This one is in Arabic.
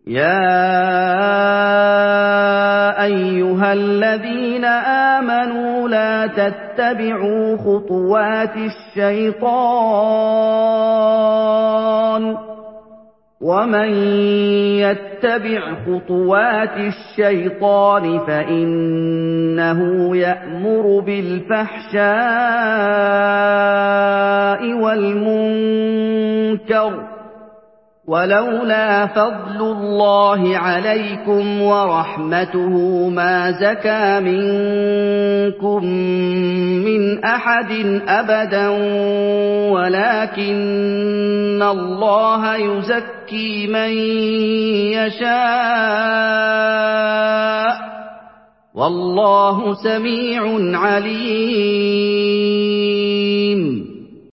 يَا أَيُّهَا الَّذِينَ آمَنُوا لَا تَتَّبِعُوا خُطُوَاتِ الشَّيْطَانِ ۚ وَمَن يَتَّبِعْ خُطُوَاتِ الشَّيْطَانِ فَإِنَّهُ يَأْمُرُ بِالْفَحْشَاءِ وَالْمُنكَرِ ۚ وَلَوْلَا فَضْلُ اللَّهِ عَلَيْكُمْ وَرَحْمَتُهُ مَا زَكَىٰ مِنكُم مِّنْ أَحَدٍ أَبَدًا وَلَٰكِنَّ اللَّهَ يُزَكِّي مَن يَشَاءُ ۗ وَاللَّهُ سَمِيعٌ عَلِيمٌ